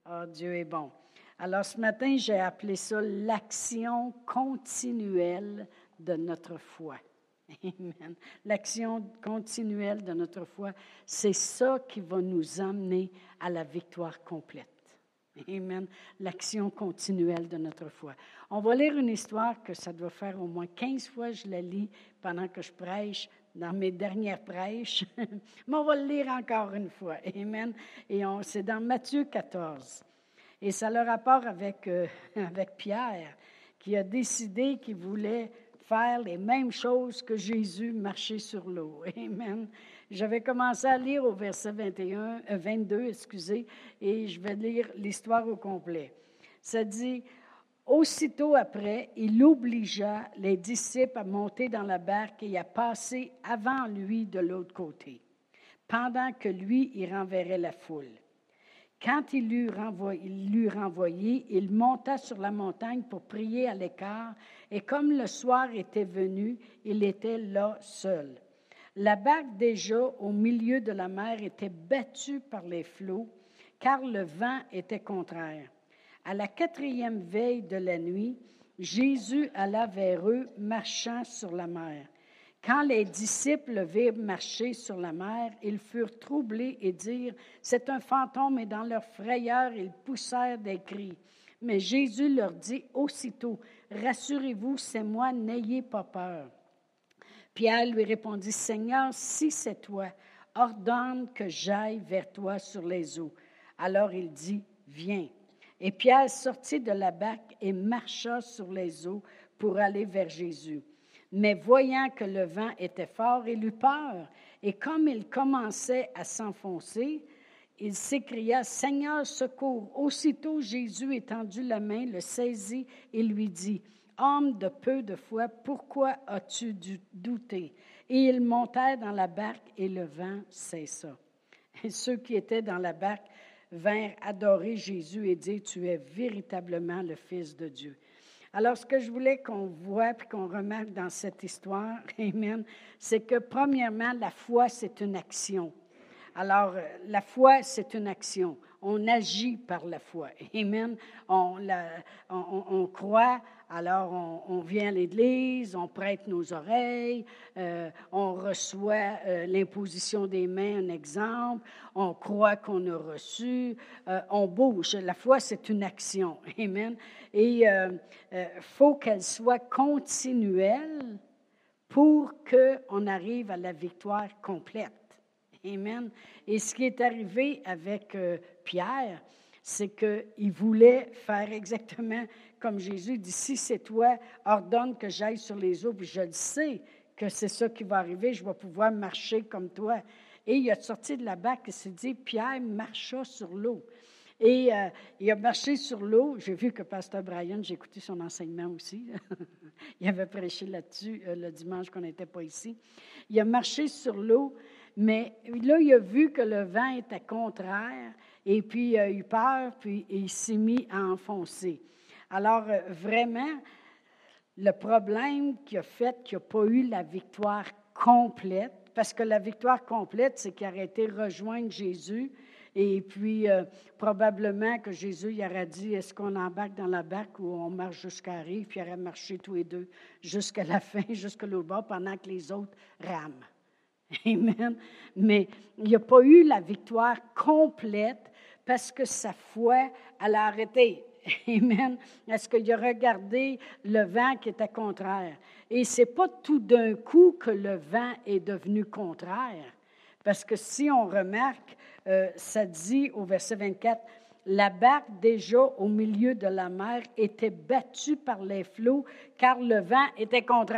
Ah, Dieu est bon. Alors, ce matin, j'ai appelé ça l'action continuelle de notre foi. Amen. L'action continuelle de notre foi, c'est ça qui va nous emmener à la victoire complète. Amen. L'action continuelle de notre foi. On va lire une histoire que ça doit faire au moins 15 fois, je la lis pendant que je prêche, dans mes dernières prêches. Mais on va le lire encore une fois. Amen. Et c'est dans Matthieu 14. Et ça a le rapport avec Pierre, qui a décidé qu'il voulait faire les mêmes choses que Jésus, marcher sur l'eau. Amen. J'avais commencé à lire au verset 22, et je vais lire l'histoire au complet. Ça dit, « Aussitôt après, il obligea les disciples à monter dans la barque et à passer avant lui de l'autre côté, pendant que lui, il renverrait la foule. Quand il l'eut renvoyé, il monta sur la montagne pour prier à l'écart, et comme le soir était venu, il était là seul. La barque déjà au milieu de la mer était battue par les flots, car le vent était contraire. À la 4e veille de la nuit, Jésus alla vers eux, marchant sur la mer. Quand les disciples le virent marcher sur la mer, ils furent troublés et dirent, « C'est un fantôme », et dans leur frayeur, ils poussèrent des cris. Mais Jésus leur dit aussitôt, « Rassurez-vous, c'est moi, n'ayez pas peur. » Pierre lui répondit, « Seigneur, si c'est toi, ordonne que j'aille vers toi sur les eaux. » Alors il dit, « Viens. » Et Pierre sortit de la barque et marcha sur les eaux pour aller vers Jésus. Mais voyant que le vent était fort, il eut peur, et comme il commençait à s'enfoncer, il s'écria, « Seigneur, secours !» Aussitôt Jésus étendit la main, le saisit et lui dit, « Homme de peu de foi, pourquoi as-tu douté? » Et ils montèrent dans la barque et le vent cessa. Et ceux qui étaient dans la barque vinrent adorer Jésus et dire, « Tu es véritablement le Fils de Dieu. » Alors, ce que je voulais qu'on voit et qu'on remarque dans cette histoire, amen, c'est que premièrement, la foi, c'est une action. Alors, la foi, c'est une action. On agit par la foi. Amen. On croit, alors on vient à l'Église, on prête nos oreilles, on reçoit l'imposition des mains, un exemple, on croit qu'on a reçu, on bouge. La foi, c'est une action. Amen. Et faut qu'elle soit continuelle pour qu'on arrive à la victoire complète. Amen. Et ce qui est arrivé avec Pierre, c'est qu'il voulait faire exactement comme Jésus dit, « Si c'est toi, ordonne que j'aille sur les eaux. » Puis je le sais que c'est ça qui va arriver, je vais pouvoir marcher comme toi. Et il a sorti de la barque et s'est dit, Pierre marcha sur l'eau. Et il a marché sur l'eau. J'ai vu que Pasteur Brian, j'ai écouté son enseignement aussi. Il avait prêché là-dessus le dimanche qu'on n'était pas ici. Il a marché sur l'eau, mais là, il a vu que le vent était contraire, et puis il a eu peur, puis il s'est mis à enfoncer. Alors, vraiment, le problème qui a fait qu'il n'a pas eu la victoire complète, parce que la victoire complète, c'est qu'il aurait été rejoindre Jésus, et puis probablement que Jésus il aurait dit, est-ce qu'on embarque dans la barque ou on marche jusqu'à la rive, puis il aurait marché tous les deux jusqu'à la fin, jusqu'à l'autre bord, pendant que les autres rament. Amen. Mais il n'a pas eu la victoire complète parce que sa foi, elle a arrêté. Amen. Est-ce qu'il a regardé le vent qui était contraire? Et ce n'est pas tout d'un coup que le vent est devenu contraire. Parce que si on remarque, ça dit au verset 24, « La barque déjà au milieu de la mer était battue par les flots car le vent était contraire. »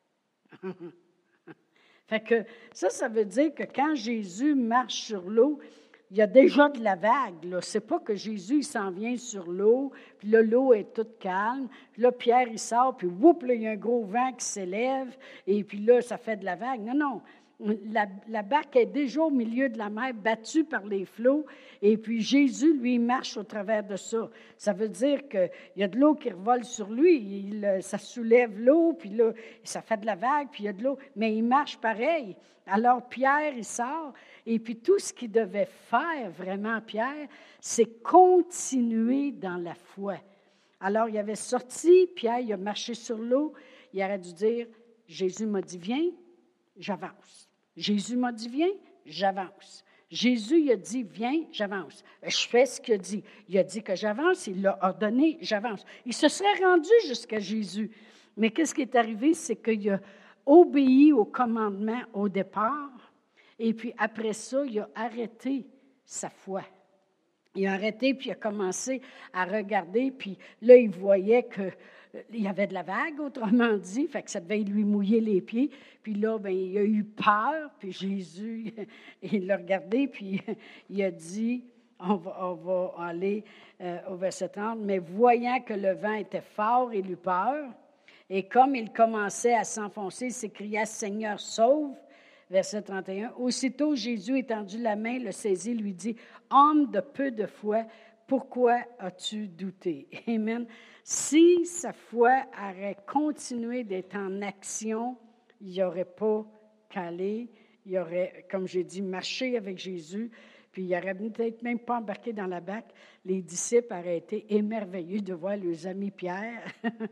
Fait que ça veut dire que quand Jésus marche sur l'eau, il y a déjà de la vague. Ce n'est pas que Jésus il s'en vient sur l'eau, puis là, l'eau est toute calme. Puis là, Pierre, il sort, puis whoop, là, il y a un gros vent qui s'élève, et puis là, ça fait de la vague. Non, non. La barque est déjà au milieu de la mer, battue par les flots, et puis Jésus, lui, marche au travers de ça. Ça veut dire qu'il y a de l'eau qui revole sur lui, ça soulève l'eau, puis là, ça fait de la vague, puis il y a de l'eau, mais il marche pareil. Alors Pierre, il sort, et puis tout ce qu'il devait faire, vraiment, Pierre, c'est continuer dans la foi. Alors, il avait sorti, Pierre, il a marché sur l'eau, il aurait dû dire, Jésus m'a dit, viens, j'avance. Jésus m'a dit, viens, j'avance. Jésus, il a dit, viens, j'avance. Je fais ce qu'il a dit. Il a dit que j'avance, il l'a ordonné, j'avance. Il se serait rendu jusqu'à Jésus. Mais qu'est-ce qui est arrivé? C'est qu'il a obéi au commandement au départ, et puis après ça, il a arrêté sa foi. Il a arrêté, puis il a commencé à regarder, puis là, il voyait qu'il y avait de la vague, autrement dit, fait que ça devait lui mouiller les pieds. Puis là, bien, il a eu peur, puis Jésus, il l'a regardé, puis il a dit, on va aller au verset 30, mais voyant que le vent était fort, il eut peur, et comme il commençait à s'enfoncer, il s'écria, Seigneur, sauve. Verset 31. Aussitôt, Jésus, étendu la main, le saisit, lui dit, homme de peu de foi, pourquoi as-tu douté? Amen. Si sa foi aurait continué d'être en action, il n'y aurait pas calé, il aurait, comme j'ai dit, marché avec Jésus, puis il n'aurait peut-être même pas embarqué dans la barque. Les disciples auraient été émerveillés de voir leurs amis Pierre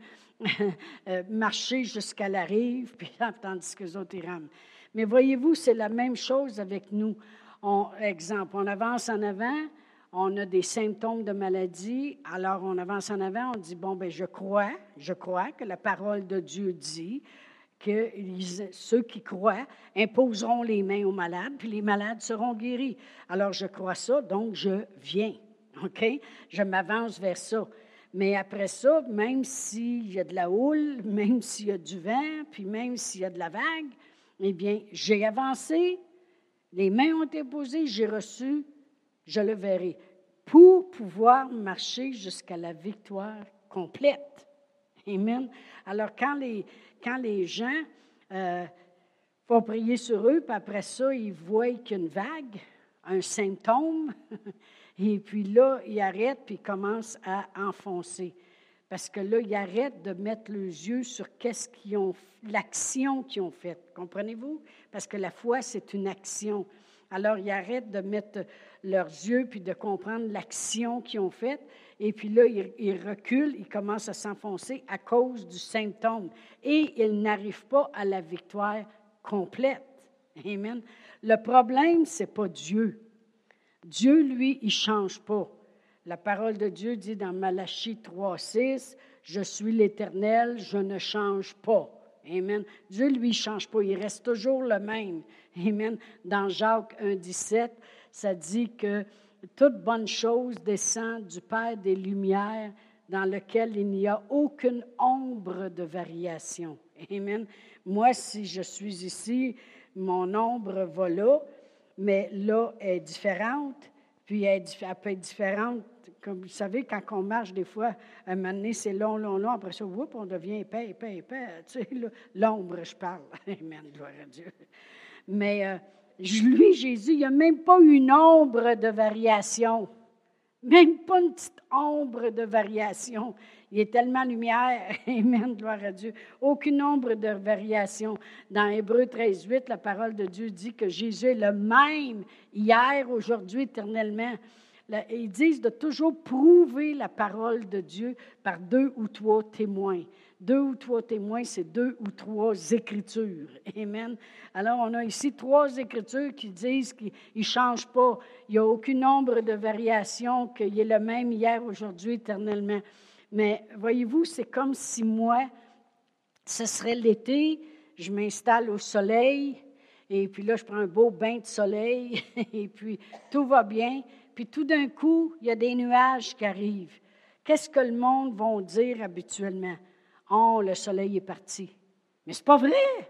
marcher jusqu'à la rive, puis tandis que les autres, ils rament. Mais voyez-vous, c'est la même chose avec nous. Exemple, on avance en avant, on a des symptômes de maladie, alors on avance en avant, on dit, bon, bien, je crois que la parole de Dieu dit que ceux qui croient imposeront les mains aux malades, puis les malades seront guéris. Alors, je crois ça, donc je viens, OK? Je m'avance vers ça. Mais après ça, même s'il y a de la houle, même s'il y a du vent, puis même s'il y a de la vague, eh bien, j'ai avancé, les mains ont été posées, j'ai reçu, je le verrai, pour pouvoir marcher jusqu'à la victoire complète. Amen. Alors, quand les gens font prier sur eux, puis après ça, ils voient qu'il y a une vague, un symptôme, et puis là, ils arrêtent, puis ils commencent à enfoncer. Parce que là, ils arrêtent de mettre les yeux sur l'action qu'ils ont faite. Comprenez-vous? Parce que la foi, c'est une action. Alors, ils arrêtent de mettre leurs yeux puis de comprendre l'action qu'ils ont faite. Et puis là, ils reculent, ils commencent à s'enfoncer à cause du symptôme. Et ils n'arrivent pas à la victoire complète. Amen. Le problème, ce n'est pas Dieu. Dieu, lui, il ne change pas. La parole de Dieu dit dans Malachie 3,6, « Je suis l'Éternel, je ne change pas. » Amen. Dieu, lui, ne change pas, il reste toujours le même. Amen. Dans Jacques 1,17, ça dit que toute bonne chose descend du Père des Lumières, dans lequel il n'y a aucune ombre de variation. Amen. Moi, si je suis ici, mon ombre va là, mais là, elle est différente. Puis elle peut être différente. Comme vous savez, quand on marche, des fois, un moment donné, c'est long. Après ça, on devient épais. Tu sais, l'ombre, je parle. Amen, gloire à Dieu. Mais lui, Jésus, il n'y a même pas une ombre de variation. Même pas une petite ombre de variation. Il est tellement lumière. Amen, gloire à Dieu. Aucune ombre de variation. Dans Hébreux 13,8, la parole de Dieu dit que Jésus est le même hier, aujourd'hui, éternellement. Ils disent de toujours prouver la parole de Dieu par 2 ou 3 témoins. 2 ou 3 témoins, c'est 2 ou 3 écritures. Amen. Alors, on a ici 3 écritures qui disent qu'il ne change pas. Il n'y a aucune nombre de variations, qu'il est le même hier, aujourd'hui, éternellement. Mais voyez-vous, c'est comme si moi, ce serait l'été, je m'installe au soleil, et puis là, je prends un beau bain de soleil, et puis tout va bien. Puis tout d'un coup, il y a des nuages qui arrivent. Qu'est-ce que le monde va dire habituellement? « Oh, le soleil est parti. » Mais c'est pas vrai.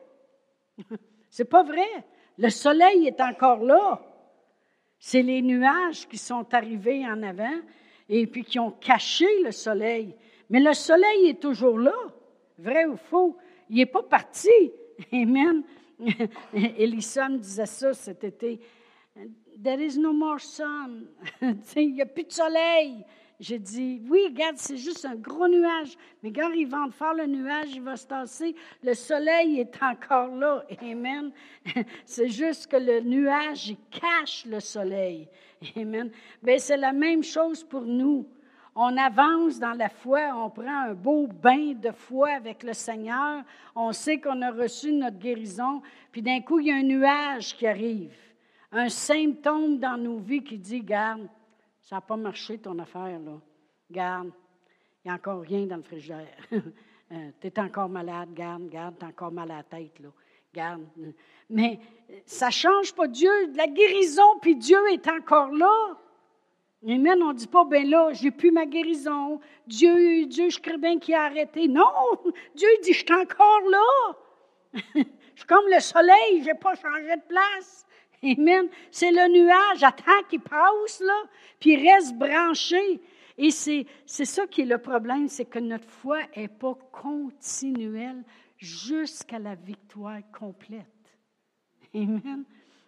C'est pas vrai. Le soleil est encore là. C'est les nuages qui sont arrivés en avant et puis qui ont caché le soleil. Mais le soleil est toujours là. Vrai ou faux? Il n'est pas parti. Amen. Élissa me disait ça cet été. There is no more sun. Il n'y a plus de soleil. J'ai dit, oui, regarde, c'est juste un gros nuage. Mais quand il vente fort le nuage, il va se tasser. Le soleil est encore là. Amen. C'est juste que le nuage, il cache le soleil. Amen. Bien, c'est la même chose pour nous. On avance dans la foi, on prend un beau bain de foi avec le Seigneur. On sait qu'on a reçu notre guérison. Puis d'un coup, il y a un nuage qui arrive. Un symptôme dans nos vies qui dit, garde, ça n'a pas marché ton affaire, là. Garde, il n'y a encore rien dans le frigidaire. Tu es encore malade, garde, tu as encore mal à la tête, là. Garde. Mais ça ne change pas Dieu, la guérison, puis Dieu est encore là. Amen, on ne dit pas, ben là, j'ai plus ma guérison. Dieu, je crée bien qu'il a arrêté. Non, Dieu dit, je suis encore là. Je suis comme le soleil, je n'ai pas changé de place. Amen. C'est le nuage, attends qu'il passe, là, puis il reste branché. Et c'est ça qui est le problème, c'est que notre foi n'est pas continuelle jusqu'à la victoire complète. Amen.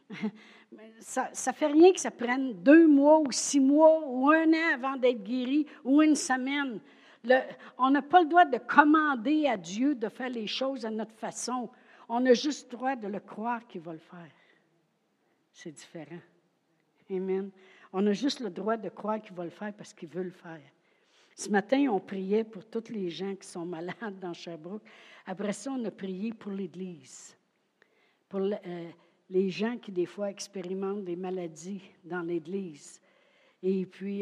Ça ne fait rien que ça prenne 2 mois ou 6 mois ou 1 an avant d'être guéri ou 1 semaine. On n'a pas le droit de commander à Dieu de faire les choses à notre façon. On a juste le droit de le croire qu'il va le faire. C'est différent. Amen. On a juste le droit de croire qu'il va le faire parce qu'il veut le faire. Ce matin, on priait pour tous les gens qui sont malades dans Sherbrooke. Après ça, on a prié pour l'Église, pour les gens qui, des fois, expérimentent des maladies dans l'Église. Et puis,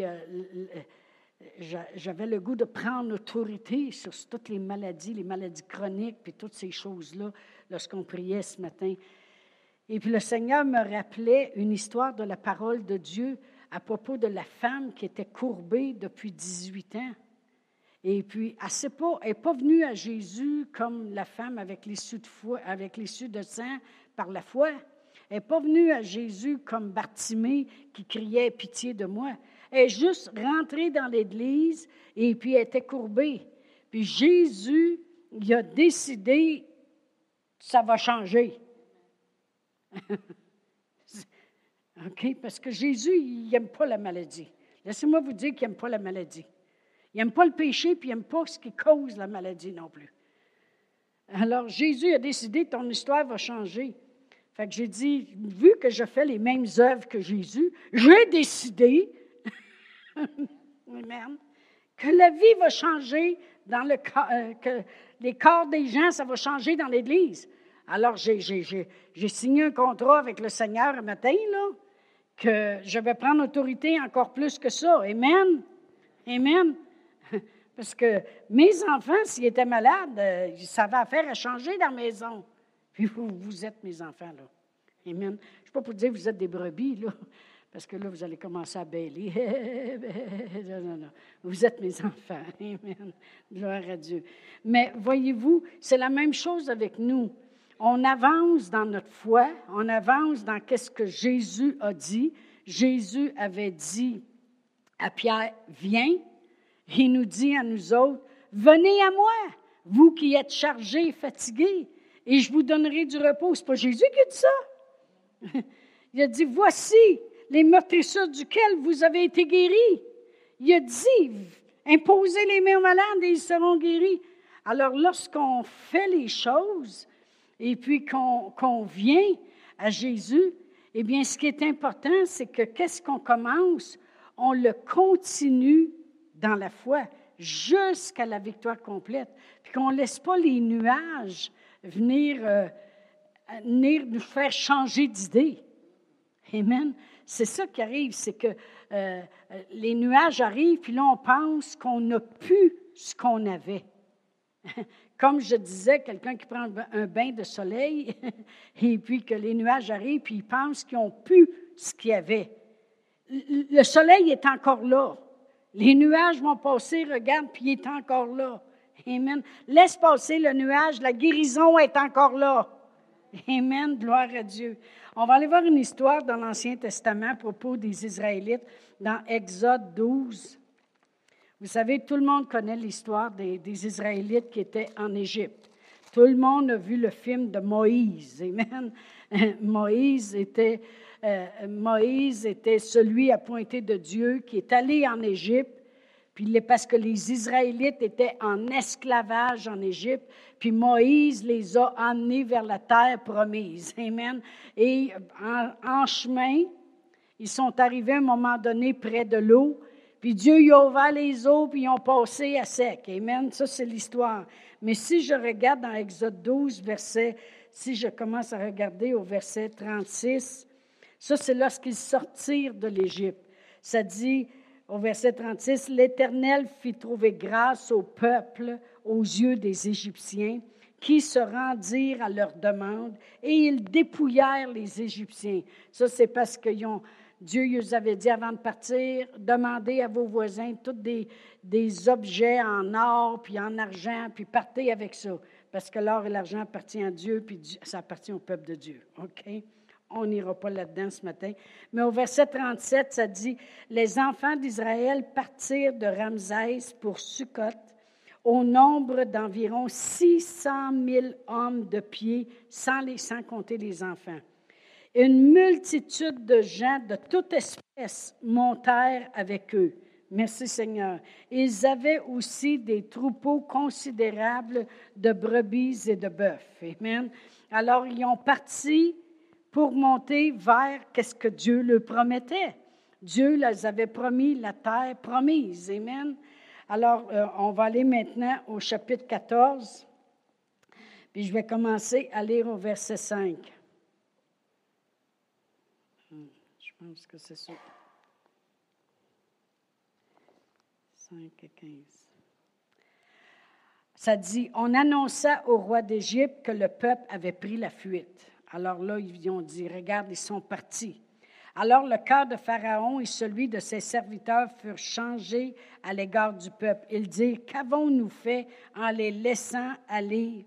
j'avais le goût de prendre autorité sur toutes les maladies chroniques, puis toutes ces choses-là, lorsqu'on priait ce matin. Et puis le Seigneur me rappelait une histoire de la parole de Dieu à propos de la femme qui était courbée depuis 18 ans. Et puis, elle n'est pas venue à Jésus comme la femme avec l'issue de sang par la foi. Elle n'est pas venue à Jésus comme Bartimée qui criait « Pitié de moi ». Elle est juste rentrée dans l'Église et puis elle était courbée. Puis Jésus, il a décidé « ça va changer ». OK? Parce que Jésus, il n'aime pas la maladie. Laissez-moi vous dire qu'il n'aime pas la maladie. Il n'aime pas le péché, puis il n'aime pas ce qui cause la maladie non plus. Alors, Jésus a décidé que ton histoire va changer. Fait que j'ai dit, vu que je fais les mêmes œuvres que Jésus, j'ai décidé, amen, que la vie va changer dans le corps, que les corps des gens, ça va changer dans l'Église. Alors, j'ai signé un contrat avec le Seigneur un matin, là, que je vais prendre autorité encore plus que ça. Amen. Amen. Parce que mes enfants, s'ils étaient malades, ils savaient affaire à changer dans la maison. Puis vous êtes mes enfants, là. Amen. Je ne suis pas pour dire que vous êtes des brebis, là, parce que là, vous allez commencer à bêler. Non. Vous êtes mes enfants. Amen. Gloire à Dieu. Mais voyez-vous, c'est la même chose avec nous. On avance dans notre foi, on avance dans ce que Jésus a dit. Jésus avait dit à Pierre, « Viens ». Il nous dit à nous autres, « Venez à moi, vous qui êtes chargés et fatigués, et je vous donnerai du repos. » Ce n'est pas Jésus qui a dit ça. Il a dit, « Voici les meurtrissures duquel vous avez été guéris. » Il a dit, « Imposez les mains aux malades et ils seront guéris. » Alors, lorsqu'on fait les choses, et puis qu'on vient à Jésus, eh bien, ce qui est important, c'est que qu'est-ce qu'on commence? On le continue dans la foi jusqu'à la victoire complète. Puis qu'on ne laisse pas les nuages venir nous faire changer d'idée. Amen. C'est ça qui arrive, c'est que les nuages arrivent, puis là, on pense qu'on n'a plus ce qu'on avait. Comme je disais, quelqu'un qui prend un bain de soleil et puis que les nuages arrivent, puis ils pensent qu'ils n'ont plus ce qu'il y avait. Le soleil est encore là. Les nuages vont passer, regarde, puis il est encore là. Amen. Laisse passer le nuage, la guérison est encore là. Amen, gloire à Dieu. On va aller voir une histoire dans l'Ancien Testament à propos des Israélites, dans Exode 12. Vous savez, tout le monde connaît l'histoire des Israélites qui étaient en Égypte. Tout le monde a vu le film de Moïse. Amen. Moïse était celui appointé de Dieu qui est allé en Égypte, puis parce que les Israélites étaient en esclavage en Égypte, puis Moïse les a emmenés vers la terre promise. Amen. Et en chemin, ils sont arrivés à un moment donné près de l'eau, puis Dieu il a ouvert les eaux, puis ils ont passé à sec. Amen. Ça, c'est l'histoire. Mais si je regarde dans Exode 12, si je commence à regarder au verset 36, ça, c'est lorsqu'ils sortirent de l'Égypte. Ça dit, au verset 36, « L'Éternel fit trouver grâce au peuple aux yeux des Égyptiens, qui se rendirent à leur demande, et ils dépouillèrent les Égyptiens. » Ça, c'est parce que Dieu nous avait dit avant de partir, demandez à vos voisins tous des objets en or puis en argent, puis partez avec ça. Parce que l'or et l'argent appartiennent à Dieu, puis ça appartient au peuple de Dieu. OK? On n'ira pas là-dedans ce matin. Mais au verset 37, ça dit, « Les enfants d'Israël partirent de Ramsès pour Sukkot, au nombre d'environ 600 000 hommes de pied, sans compter les enfants. Une multitude de gens de toute espèce montèrent avec eux. » Merci Seigneur. Ils avaient aussi des troupeaux considérables de brebis et de bœufs. Amen. Alors, ils ont parti pour monter vers qu'est-ce que Dieu leur promettait. Dieu leur avait promis la terre promise. Amen. Alors, on va aller maintenant au chapitre 14, puis je vais commencer à lire au verset 5. Je pense que c'est ça. 5 et 15. Ça dit, « On annonça au roi d'Égypte que le peuple avait pris la fuite. » Alors là, ils ont dit, « Regarde, ils sont partis. » Alors le cœur de Pharaon et celui de ses serviteurs furent changés à l'égard du peuple. Ils dirent, « Qu'avons-nous fait en laissant aller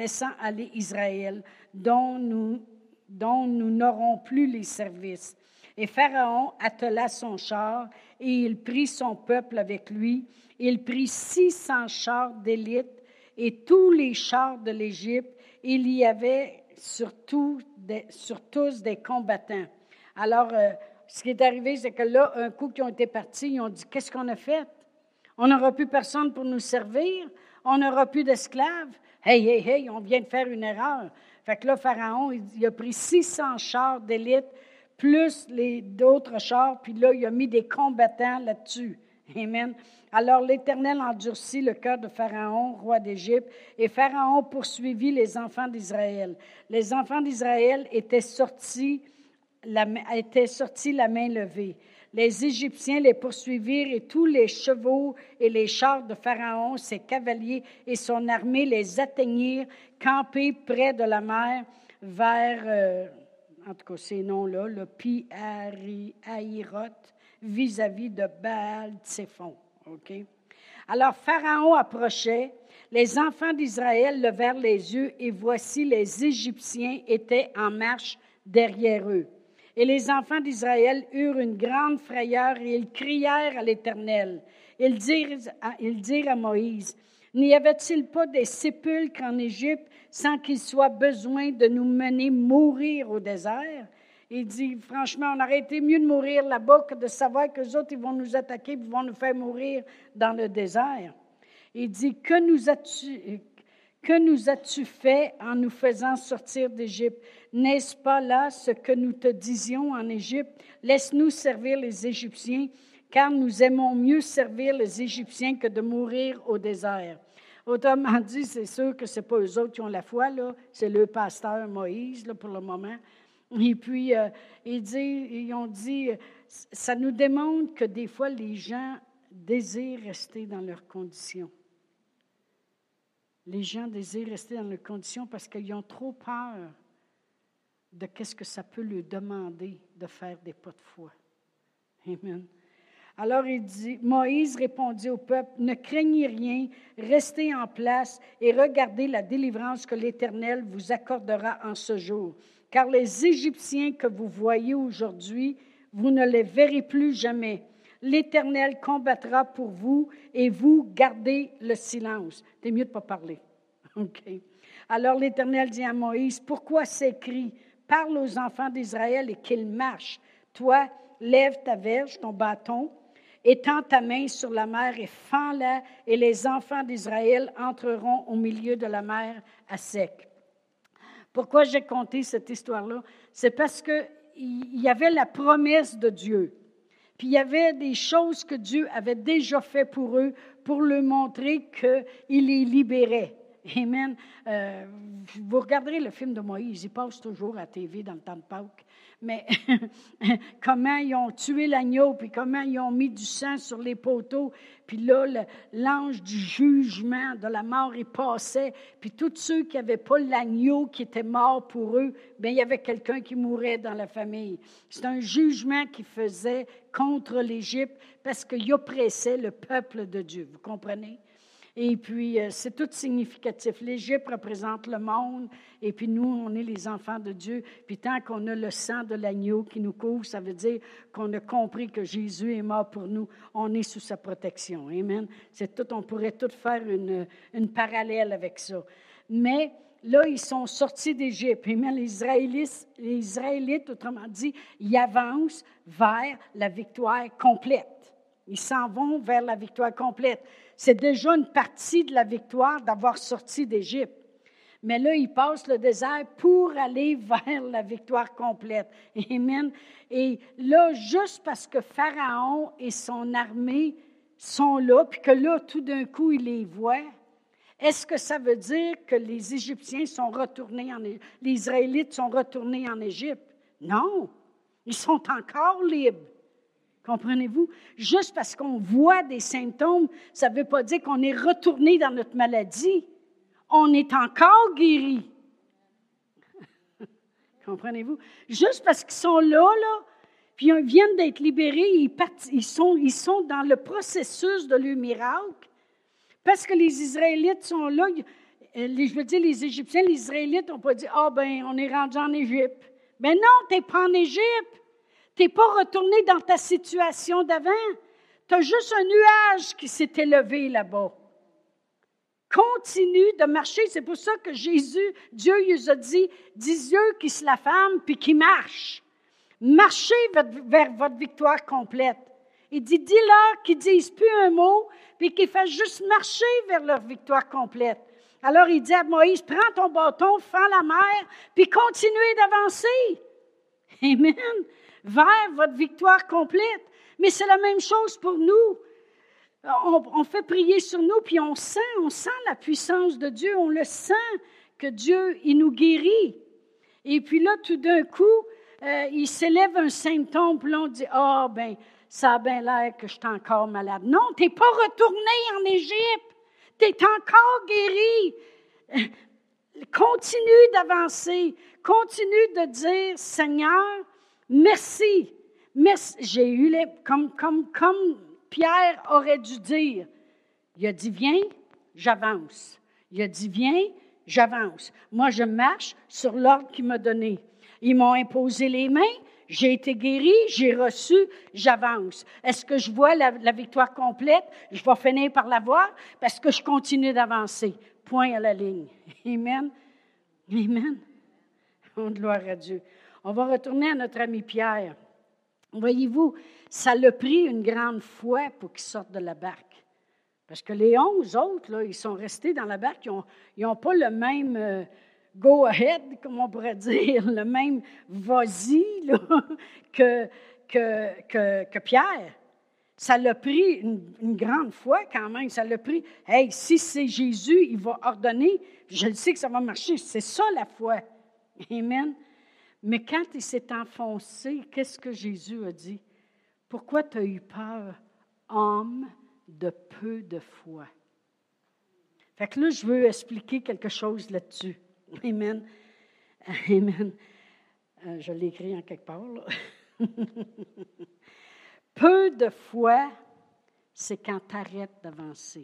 Israël, dont nous n'aurons plus les services? » Et Pharaon attela son char, et il prit son peuple avec lui. Il prit 600 chars d'élite et tous les chars de l'Égypte. Il y avait sur tous des combattants. Alors, ce qui est arrivé, c'est que là, un coup qu'ils ont été partis, ils ont dit, « Qu'est-ce qu'on a fait? On n'aura plus personne pour nous servir. On n'aura plus d'esclaves. Hey, on vient de faire une erreur. » Fait que là, Pharaon, il a pris 600 chars d'élite, plus d'autres chars, puis là, il a mis des combattants là-dessus. Amen. Alors, l'Éternel endurcit le cœur de Pharaon, roi d'Égypte, et Pharaon poursuivit les enfants d'Israël. Les enfants d'Israël étaient sortis la main levée. Les Égyptiens les poursuivirent et tous les chevaux et les chars de Pharaon, ses cavaliers et son armée les atteignirent, campés près de la mer vers... en tout cas, ces noms-là, le Pi-Hahiroth, vis-à-vis de Baal-Tséphon. OK? Alors, Pharaon approchait, les enfants d'Israël levèrent les yeux, et voici, les Égyptiens étaient en marche derrière eux. Et les enfants d'Israël eurent une grande frayeur, et ils crièrent à l'Éternel. Ils dirent à Moïse, « N'y avait-il pas des sépulcres en Égypte sans qu'il soit besoin de nous mener mourir au désert? » Il dit, franchement, on aurait été mieux de mourir là-bas que de savoir que les autres, ils vont nous attaquer et vont nous faire mourir dans le désert. Il dit, « Que nous as-tu fait en nous faisant sortir d'Égypte? N'est-ce pas là ce que nous te disions en Égypte? Laisse-nous servir les Égyptiens, car nous aimons mieux servir les Égyptiens que de mourir au désert. » Autrement dit, c'est sûr que ce n'est pas eux autres qui ont la foi, là, c'est le pasteur Moïse, là, pour le moment. Et puis, ils ont dit, ça nous démontre que des fois, les gens désirent rester dans leurs conditions. Les gens désirent rester dans leurs conditions parce qu'ils ont trop peur de qu'est-ce que ça peut leur demander de faire des pas de foi. Amen. Alors il dit, Moïse répondit au peuple, « Ne craignez rien, restez en place et regardez la délivrance que l'Éternel vous accordera en ce jour. Car les Égyptiens que vous voyez aujourd'hui, vous ne les verrez plus jamais. L'Éternel combattra pour vous et vous gardez le silence. » C'est mieux de ne pas parler. OK. Alors l'Éternel dit à Moïse, « Pourquoi s'écrie, parle aux enfants d'Israël et qu'ils marchent. Toi, lève ta verge, ton bâton, étends ta main sur la mer et fends-la, et les enfants d'Israël entreront au milieu de la mer à sec. » Pourquoi j'ai conté cette histoire-là? C'est parce qu'il y avait la promesse de Dieu. Puis il y avait des choses que Dieu avait déjà fait pour eux pour leur montrer qu'il les libérait. Amen. Vous regarderez le film de Moïse, il passe toujours à la TV dans le temps de Pâques. Mais comment ils ont tué l'agneau, puis comment ils ont mis du sang sur les poteaux, puis là, l'ange du jugement de la mort, il passait, puis tous ceux qui n'avaient pas l'agneau qui était mort pour eux, bien, il y avait quelqu'un qui mourait dans la famille. C'est un jugement qu'il faisait contre l'Égypte parce qu'il oppressait le peuple de Dieu. Vous comprenez? Et puis, c'est tout significatif. L'Égypte représente le monde, et puis nous, on est les enfants de Dieu. Puis tant qu'on a le sang de l'agneau qui nous couvre, ça veut dire qu'on a compris que Jésus est mort pour nous. On est sous sa protection. Amen. C'est tout, on pourrait tout faire une parallèle avec ça. Mais là, ils sont sortis d'Égypte. Amen. Les Israélites, autrement dit, ils avancent vers la victoire complète. Ils s'en vont vers la victoire complète. C'est déjà une partie de la victoire d'avoir sorti d'Égypte. Mais là, ils passent le désert pour aller vers la victoire complète. Amen. Et là, juste parce que Pharaon et son armée sont là, puis que là, tout d'un coup, il les voit, est-ce que ça veut dire que les Égyptiens sont retournés les Israélites sont retournés en Égypte? Non. Ils sont encore libres. Comprenez-vous? Juste parce qu'on voit des symptômes, ça ne veut pas dire qu'on est retourné dans notre maladie. On est encore guéri. Comprenez-vous? Juste parce qu'ils sont là, puis ils viennent d'être libérés, ils sont dans le processus de leur miracle. Parce que les Israélites sont là, je veux dire les Égyptiens, les Israélites n'ont pas dit « Ah, ben, on est rendu en Égypte. » Mais non, tu n'es pas en Égypte. Tu n'es pas retourné dans ta situation d'avant. Tu as juste un nuage qui s'est élevé là-bas. Continue de marcher. C'est pour ça que Dieu lui a dit, dis-eux qui se la femme puis qui marche. Marchez vers votre victoire complète. Il dit, dis-leur qu'ils ne disent plus un mot puis qu'ils fassent juste marcher vers leur victoire complète. Alors il dit à Moïse, prends ton bâton, fends la mer, puis continuez d'avancer. Amen. Vers votre victoire complète. Mais c'est la même chose pour nous. On fait prier sur nous, puis on sent la puissance de Dieu, on le sent que Dieu, il nous guérit. Et puis là, tout d'un coup, il s'élève un symptôme, puis là, on dit, ben, ça a bien l'air que je suis encore malade. Non, tu n'es pas retourné en Égypte. Tu es encore guéri. Continue d'avancer. Continue de dire, Seigneur, merci. J'ai eu comme Pierre aurait dû dire. Il a dit, viens, j'avance. Il a dit, viens, j'avance. Moi, je marche sur l'ordre qu'il m'a donné. Ils m'ont imposé les mains, j'ai été guéri, j'ai reçu, j'avance. Est-ce que je vois la victoire complète? Je vais finir par la voir parce que je continue d'avancer. Point à la ligne. Amen. Amen. Oh, gloire à Dieu. On va retourner à notre ami Pierre. Voyez-vous, ça l'a pris une grande foi pour qu'il sorte de la barque. Parce que les 11 autres, là, ils sont restés dans la barque, ils n'ont pas le même go-ahead, comme on pourrait dire, le même vas-y là, que Pierre. Ça l'a pris une grande foi quand même. Ça l'a pris, hey, si c'est Jésus, il va ordonner, je le sais que ça va marcher. C'est ça la foi. Amen. Mais quand il s'est enfoncé, qu'est-ce que Jésus a dit? Pourquoi tu as eu peur, homme de peu de foi? Fait que là, je veux expliquer quelque chose là-dessus. Amen. Amen. Je l'ai écrit en quelque part, là. Peu de foi, c'est quand tu arrêtes d'avancer.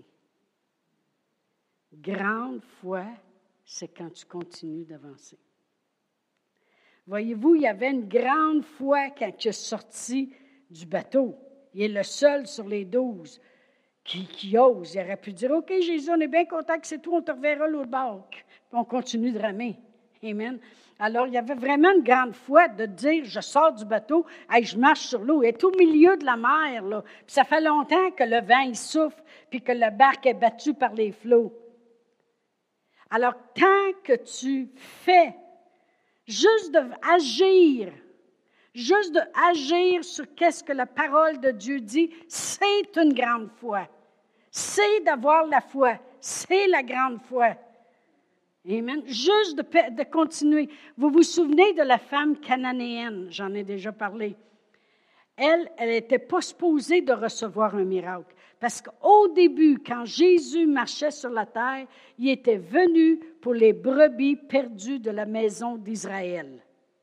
Grande foi, c'est quand tu continues d'avancer. Voyez-vous, il y avait une grande foi quand il est sorti du bateau. Il est le seul sur les 12 qui ose. Il aurait pu dire, OK, Jésus, on est bien content que c'est tout, on te reverra l'autre bord. Puis on continue de ramer. Amen. Alors, il y avait vraiment une grande foi de dire, je sors du bateau, hey, je marche sur l'eau, elle est au milieu de la mer, là. Puis ça fait longtemps que le vent, il souffle, puis que la barque est battue par les flots. Alors, tant que tu fais juste d'agir sur qu'est-ce que la parole de Dieu dit, c'est une grande foi. C'est d'avoir la foi. C'est la grande foi. Amen. Juste de continuer. Vous vous souvenez de la femme cananéenne? J'en ai déjà parlé. Elle n'était pas supposée de recevoir un miracle. Parce qu'au début, quand Jésus marchait sur la terre, il était venu pour les brebis perdues de la maison d'Israël.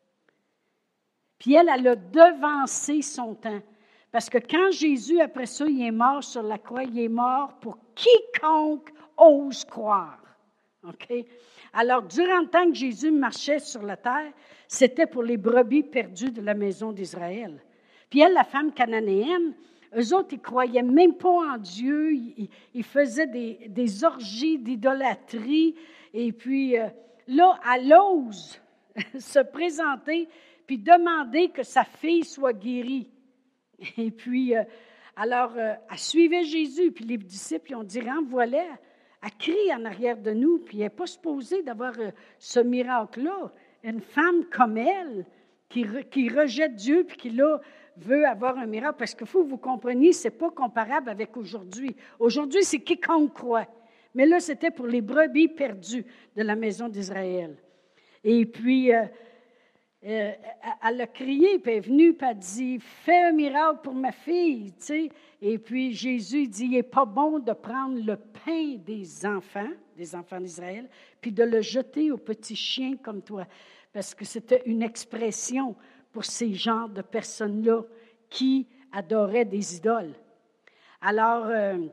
Puis elle a devancé son temps. Parce que quand Jésus, après ça, il est mort sur la croix, il est mort pour quiconque ose croire. OK? Alors, durant le temps que Jésus marchait sur la terre, c'était pour les brebis perdues de la maison d'Israël. Puis elle, la femme cananéenne, eux autres, ils ne croyaient même pas en Dieu. Ils faisaient des orgies d'idolâtrie. Et puis, là, elle ose se présenter puis demander que sa fille soit guérie. Et puis, elle suivait Jésus. Puis les disciples, ils ont dit, renvoie-la. Elle crie en arrière de nous, puis elle n'est pas supposée d'avoir ce miracle-là. Une femme comme elle, qui rejette Dieu, puis qui, là, veut avoir un miracle. Parce qu'il faut que vous compreniez, ce n'est pas comparable avec aujourd'hui. Aujourd'hui, c'est quiconque croit. Mais là, c'était pour les brebis perdues de la maison d'Israël. Et puis, elle a crié, puis elle est venue, puis elle a dit, fais un miracle pour ma fille, tu sais. Et puis Jésus dit, il n'est pas bon de prendre le pain des enfants d'Israël, puis de le jeter aux petits chiens comme toi. Parce que c'était une expression pour ces genres de personnes-là qui adoraient des idoles. Alors,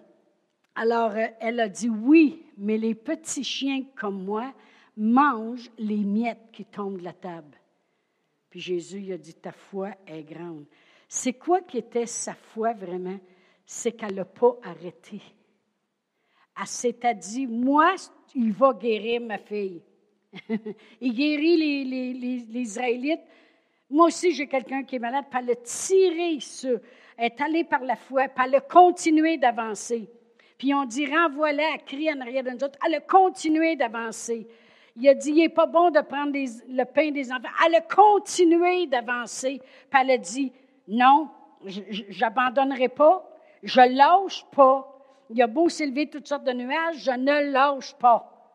elle a dit, oui, mais les petits chiens comme moi mangent les miettes qui tombent de la table. Puis Jésus il a dit, ta foi est grande. C'est quoi qui était sa foi vraiment? C'est qu'elle n'a pas arrêté. Elle s'est dit, moi, il va guérir ma fille. Il guérit les Israélites. Moi aussi, j'ai quelqu'un qui est malade, puis elle a tiré sur, elle est allée par la foi, puis elle a continué d'avancer. Puis on dit, renvoie-la, elle crie en arrière de nous autres. Elle a continué d'avancer. Il a dit, il n'est pas bon de prendre le pain des enfants. Elle a continué d'avancer. Puis elle a dit, non, je n'abandonnerai pas, je ne lâche pas. Il a beau s'élever toutes sortes de nuages, je ne lâche pas.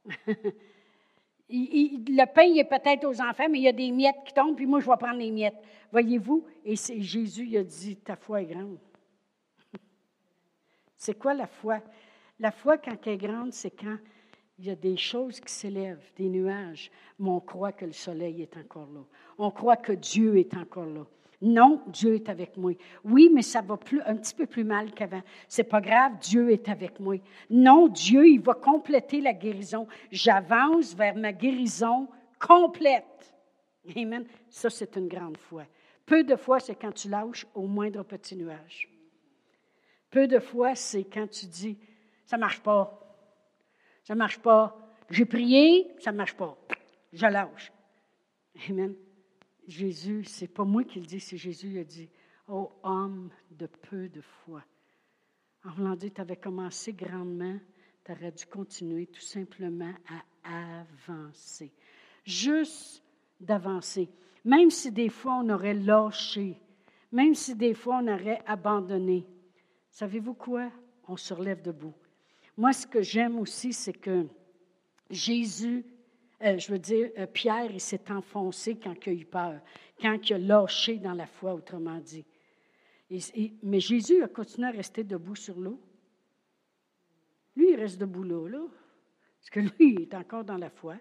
Le pain, il est peut-être aux enfants, mais il y a des miettes qui tombent, puis moi, je vais prendre les miettes. Voyez-vous? Et Jésus, il a dit, ta foi est grande. C'est quoi la foi? La foi, quand elle est grande, c'est quand il y a des choses qui s'élèvent, des nuages, mais on croit que le soleil est encore là. On croit que Dieu est encore là. Non, Dieu est avec moi. Oui, mais ça va un petit peu plus mal qu'avant. C'est pas grave, Dieu est avec moi. Non, Dieu, il va compléter la guérison. J'avance vers ma guérison complète. Amen. Ça, c'est une grande foi. Peu de fois, c'est quand tu lâches au moindre petit nuage. Peu de fois, c'est quand tu dis, ça ne marche pas. Ça ne marche pas. J'ai prié, ça ne marche pas. Je lâche. Amen. Jésus, ce n'est pas moi qui le dis, c'est Jésus qui a dit, ô homme de peu de foi. En voulant dire, tu avais commencé grandement, tu aurais dû continuer tout simplement à avancer. Juste d'avancer. Même si des fois on aurait lâché, même si des fois on aurait abandonné. Savez-vous quoi? On se relève debout. Moi, ce que j'aime aussi, c'est que Pierre, il s'est enfoncé quand il a eu peur, quand il a lâché dans la foi, autrement dit. Mais Jésus a continué à rester debout sur l'eau. Lui, il reste debout là. Parce que lui, il est encore dans la foi.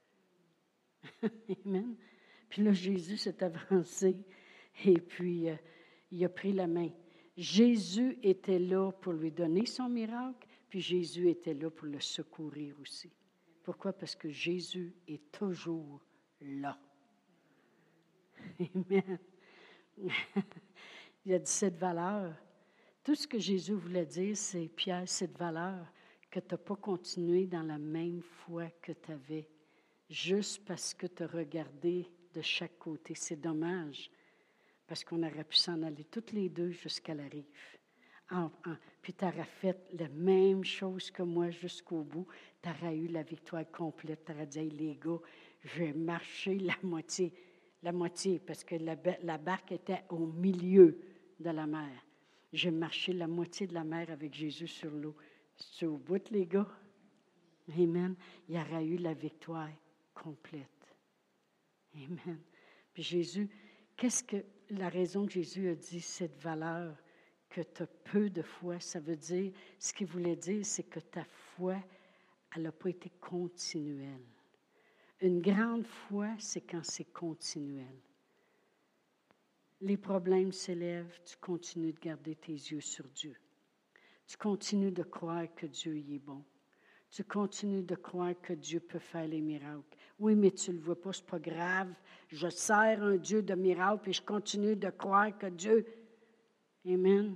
Amen. Puis là, Jésus s'est avancé et puis il a pris la main. Jésus était là pour lui donner son miracle, puis Jésus était là pour le secourir aussi. Pourquoi? Parce que Jésus est toujours là. Amen. Il a dit cette valeur. Tout ce que Jésus voulait dire, c'est, Pierre, c'est de valeur que tu n'as pas continué dans la même foi que tu avais, juste parce que tu as regardé de chaque côté. C'est dommage, parce qu'on aurait pu s'en aller toutes les deux jusqu'à la rive. Puis tu aurais fait la même chose que moi jusqu'au bout. Tu aurais eu la victoire complète. Tu aurais dit, hey, les gars, j'ai marché la moitié, parce que la barque était au milieu de la mer. J'ai marché la moitié de la mer avec Jésus sur l'eau. C'est au bout, les gars. Amen. Il y aurait eu la victoire complète. Amen. Puis Jésus, la raison que Jésus a dit cette valeur, que tu as peu de foi, ça veut dire, ce qu'il voulait dire, c'est que ta foi, elle n'a pas été continuelle. Une grande foi, c'est quand c'est continuel. Les problèmes s'élèvent, tu continues de garder tes yeux sur Dieu. Tu continues de croire que Dieu y est bon. Tu continues de croire que Dieu peut faire les miracles. Oui, mais tu ne le vois pas, ce n'est pas grave. Je sers un Dieu de miracles et je continue de croire que Dieu... Amen.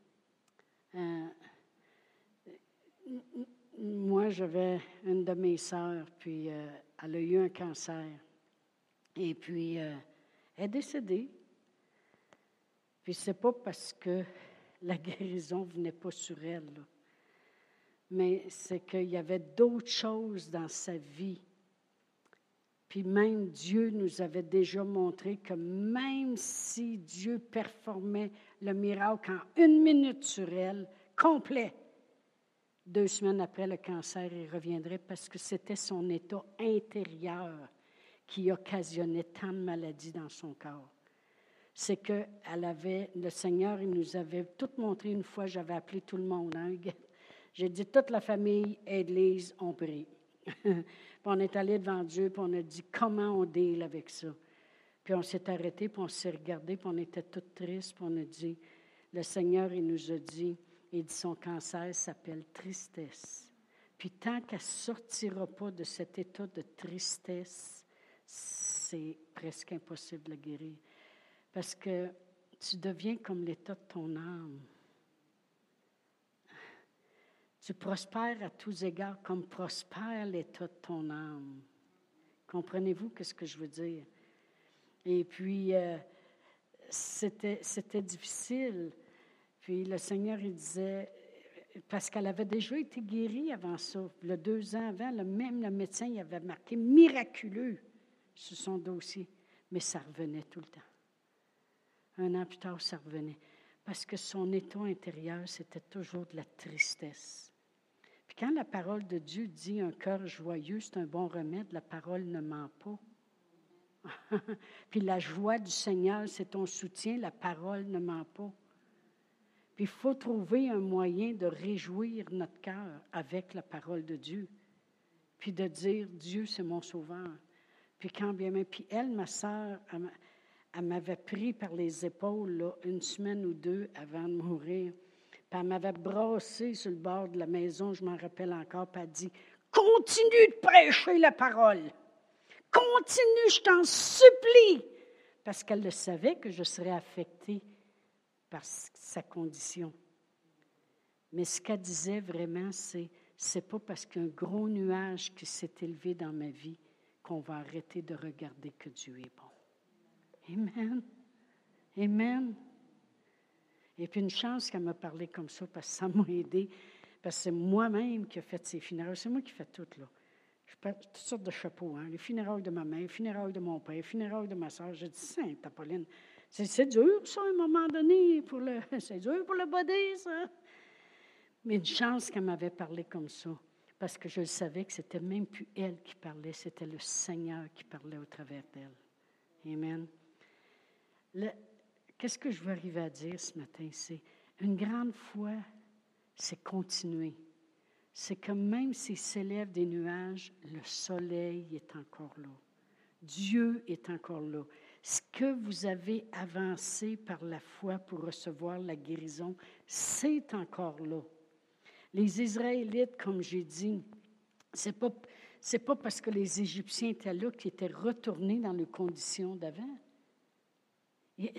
Moi, j'avais une de mes sœurs, puis elle a eu un cancer. Et puis, elle est décédée. Puis, ce n'est pas parce que la guérison ne venait pas sur elle, là. Mais c'est qu'il y avait d'autres choses dans sa vie. Puis même Dieu nous avait déjà montré que même si Dieu performait le miracle en 1 minute sur elle, complet, 2 semaines après le cancer, il reviendrait parce que c'était son état intérieur qui occasionnait tant de maladies dans son corps. C'est que le Seigneur, il nous avait tout montré une fois, j'avais appelé tout le monde, hein. J'ai dit, toute la famille et l'Église ont prié. Puis on est allé devant Dieu, puis on a dit, comment on deal avec ça? Puis on s'est arrêté, puis on s'est regardé, puis on était toutes tristes, puis on a dit, le Seigneur, il nous a dit, son cancer s'appelle tristesse. Puis tant qu'elle ne sortira pas de cet état de tristesse, c'est presque impossible de la guérir. Parce que tu deviens comme l'état de ton âme. Tu prospères à tous égards comme prospère l'état de ton âme. Comprenez-vous ce que je veux dire? Et puis, c'était difficile. Puis le Seigneur, il disait, parce qu'elle avait déjà été guérie avant ça. Le 2 ans avant, même le médecin il avait marqué miraculeux sur son dossier. Mais ça revenait tout le temps. 1 an plus tard, ça revenait. Parce que son état intérieur, c'était toujours de la tristesse. Puis quand la parole de Dieu dit un cœur joyeux, c'est un bon remède, la parole ne ment pas. Puis la joie du Seigneur, c'est ton soutien, la parole ne ment pas. Puis il faut trouver un moyen de réjouir notre cœur avec la parole de Dieu. Puis de dire, Dieu, c'est mon sauveur. Puis quand bien même, puis elle, ma sœur, elle m'avait pris par les épaules là, 1 semaine ou 2 avant de mourir. Puis elle m'avait brassé sur le bord de la maison, je m'en rappelle encore, puis elle dit, continue de prêcher la parole. Continue, je t'en supplie. Parce qu'elle le savait que je serais affectée par sa condition. Mais ce qu'elle disait vraiment, c'est pas parce qu'un gros nuage qui s'est élevé dans ma vie qu'on va arrêter de regarder que Dieu est bon. Amen. Amen. Et puis une chance qu'elle m'a parlé comme ça, parce que ça m'a aidé, parce que c'est moi-même qui ai fait ces funérailles. C'est moi qui fais tout, là. Je fais toutes sortes de chapeaux, hein. Les funérailles de ma mère, les funérailles de mon père, les funérailles de ma soeur. J'ai dit, Sainte Apolline, c'est dur, ça, à un moment donné, c'est dur pour le body, ça. Mais une chance qu'elle m'avait parlé comme ça, parce que je savais que c'était même plus elle qui parlait, c'était le Seigneur qui parlait au travers d'elle. Amen. Qu'est-ce que je veux arriver à dire ce matin? C'est une grande foi, c'est continuer. C'est que même s'il s'élève des nuages, le soleil est encore là. Dieu est encore là. Ce que vous avez avancé par la foi pour recevoir la guérison, c'est encore là. Les Israélites, comme j'ai dit, c'est pas parce que les Égyptiens étaient là qu'ils étaient retournés dans les conditions d'avant.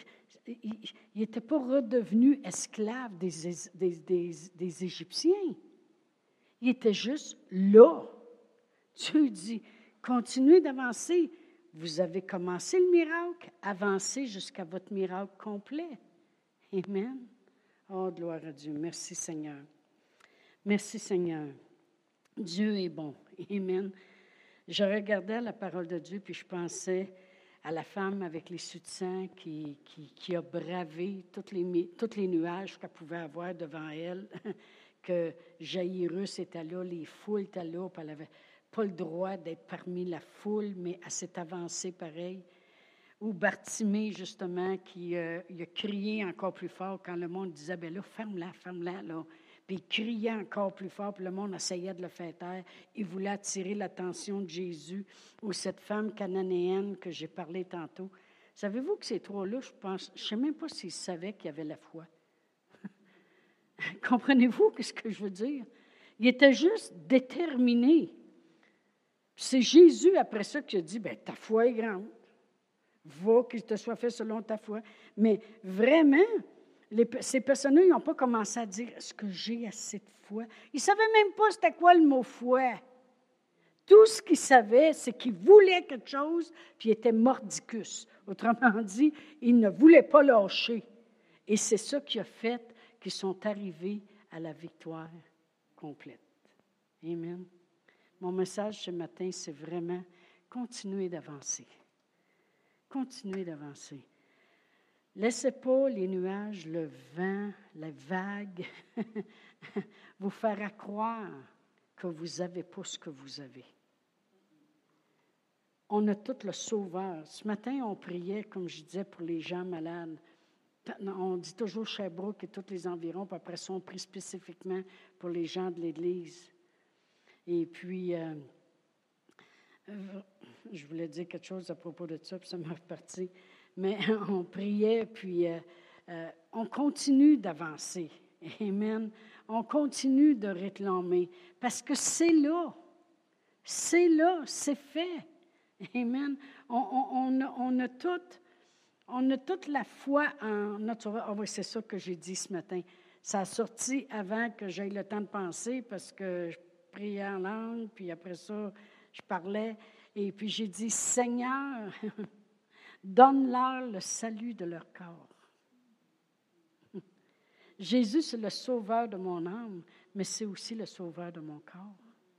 il n'était pas redevenu esclave des Égyptiens. Il était juste là. Dieu dit, continuez d'avancer. Vous avez commencé le miracle, avancez jusqu'à votre miracle complet. Amen. Oh, gloire à Dieu. Merci Seigneur. Merci Seigneur. Dieu est bon. Amen. Je regardais la parole de Dieu, puis je pensais à la femme avec les soutiens qui a bravé tous les nuages qu'elle pouvait avoir devant elle, que Jaïrus était là, les foules étaient là, puis elle n'avait pas le droit d'être parmi la foule, mais elle s'est avancée pareil. Ou Bartimée, justement, il a crié encore plus fort quand le monde disait, bien là, ferme-la, là. Puis il criait encore plus fort, puis le monde essayait de le faire taire. Il voulait attirer l'attention de Jésus ou cette femme cananéenne que j'ai parlé tantôt. Savez-vous que ces trois-là, je ne sais même pas s'ils savaient qu'il y avait la foi. Comprenez-vous ce que je veux dire? Ils étaient juste déterminés. C'est Jésus, après ça, qui a dit, bien, ta foi est grande. Va, qu'il te soit fait selon ta foi. Mais vraiment, ces personnes-là, ils n'ont pas commencé à dire, est-ce que j'ai assez de foi? Ils ne savaient même pas c'était quoi le mot foi. Tout ce qu'ils savaient, c'est qu'ils voulaient quelque chose, puis ils étaient mordicus. Autrement dit, ils ne voulaient pas lâcher. Et c'est ça qui a fait qu'ils sont arrivés à la victoire complète. Amen. Mon message ce matin, c'est vraiment continuer d'avancer. Continuez d'avancer. Laissez pas les nuages, le vent, les vagues vous faire croire que vous n'avez pas ce que vous avez. On a tout le Sauveur. Ce matin, on priait, comme je disais, pour les gens malades. On dit toujours Sherbrooke et tous les environs, puis après ça, on prie spécifiquement pour les gens de l'Église. Et puis, je voulais dire quelque chose à propos de ça, puis ça m'a reparti. Mais on priait, puis on continue d'avancer. Amen. On continue de réclamer, parce que c'est là, c'est fait. Amen. On a toute la foi en notre... Ah oui, c'est ça que j'ai dit ce matin. Ça a sorti avant que j'aie le temps de penser, parce que je priais en langue, puis après ça, je parlais, et puis j'ai dit, Seigneur, donne-leur le salut de leur corps. Jésus, c'est le sauveur de mon âme, mais c'est aussi le sauveur de mon corps.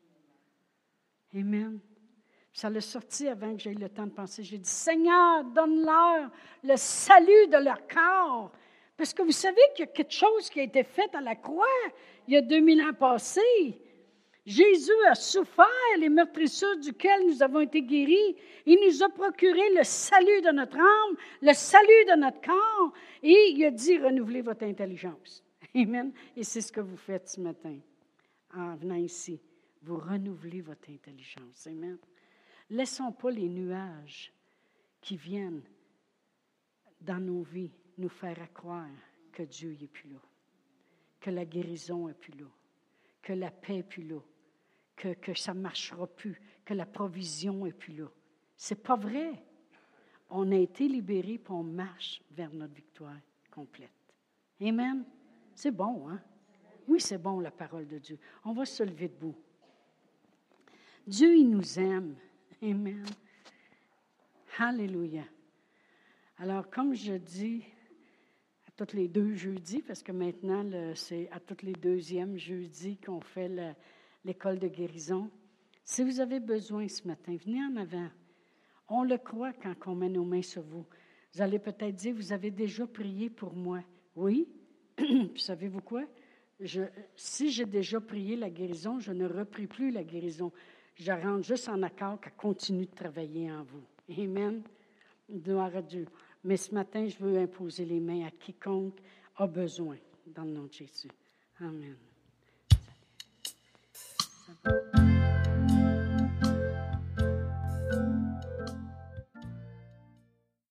Amen. Ça l'a sorti avant que j'aie le temps de penser. J'ai dit, Seigneur, donne-leur le salut de leur corps. Parce que vous savez qu'il y a quelque chose qui a été fait à la croix il y a 2000 ans passés. Jésus a souffert les meurtrissures duquel nous avons été guéris. Il nous a procuré le salut de notre âme, le salut de notre corps. Et il a dit, renouvelez votre intelligence. Amen. Et c'est ce que vous faites ce matin en venant ici. Vous renouvelez votre intelligence. Amen. Laissons pas les nuages qui viennent dans nos vies nous faire croire que Dieu n'est plus là, que la guérison n'est plus là, que la paix n'est plus là, que ça ne marchera plus, que la provision n'est plus là. Ce n'est pas vrai. On a été libérés puis on marche vers notre victoire complète. Amen. C'est bon, hein? Oui, c'est bon, la parole de Dieu. On va se lever debout. Dieu, il nous aime. Amen. Alléluia. Alors, comme je dis à tous les 2 jeudis, parce que maintenant, c'est à tous les 2e jeudis qu'on fait l'école de guérison. Si vous avez besoin ce matin, venez en avant. On le croit quand on met nos mains sur vous. Vous allez peut-être dire, vous avez déjà prié pour moi. Oui. Puis savez-vous quoi? Si j'ai déjà prié la guérison, je ne reprie plus la guérison. Je rentre juste en accord qu'elle continue de travailler en vous. Amen. Gloire à Dieu. Mais ce matin, je veux imposer les mains à quiconque a besoin, dans le nom de Jésus. Amen.